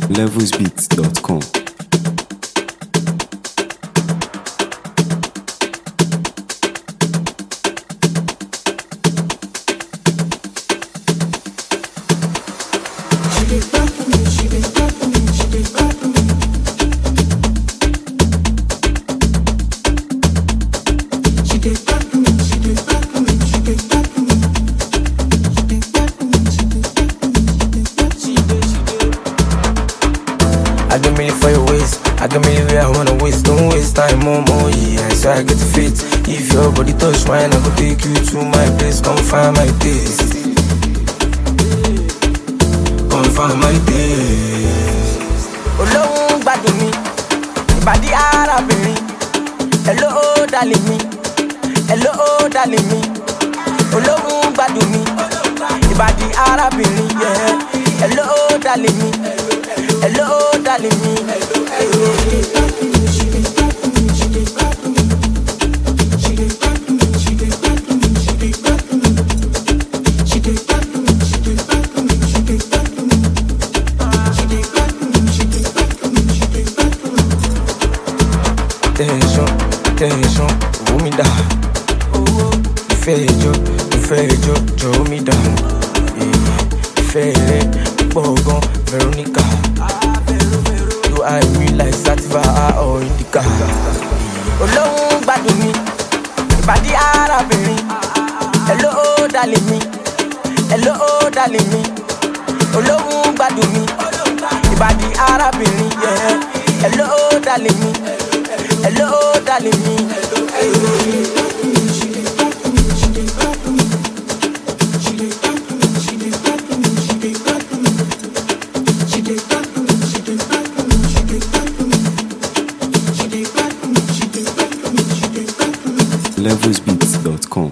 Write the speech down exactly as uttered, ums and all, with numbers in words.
levels beats dot com. I get million for your waist, I get million where I wanna waste. Don't waste time, more, more, yeah, so I get to fit. If your body touch mine, I go take you to my place. Come find my taste, come find my taste. Olóhùn gbádùn mi, ìbàdí arábìnrin. Hello, darling mi, hello, darling mi. Olóhùn gbádùn mi, ìbàdí arábìnrin, yeah. Hello, darling mi. Hello, darling me. Attention, attention, hold me down. Ìfẹ́ ìjọ, ìfẹ́ ìjọ, jọ mi down. Ìfẹ́ rẹ̀ pọ̀ gan, Veronica. You are real like Sativa or Indica. Olóhùn gbádùn mi, ìbàdí arábìnrin. Hello, darling mi, hello, darling mi. Olóhùn gbádùn mi, ìbàdí arábìnrin, yeah. Hello, darling mi, hello, darling mi. levels beats dot com.